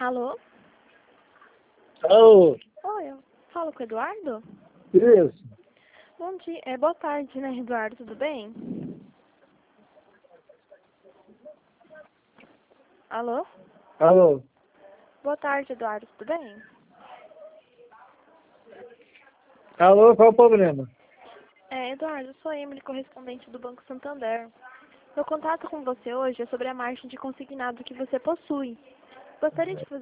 Alô? Alô, Oi, eu falo com o Eduardo? isso. Bom dia, boa tarde, né, Eduardo, tudo bem? Alô? Alô, Boa tarde, Eduardo, tudo bem? alô, qual o problema? Eduardo, eu sou a Emily, correspondente do Banco Santander. Meu contato com você hoje é sobre a margem de consignado que você possui. Gostaria de fazer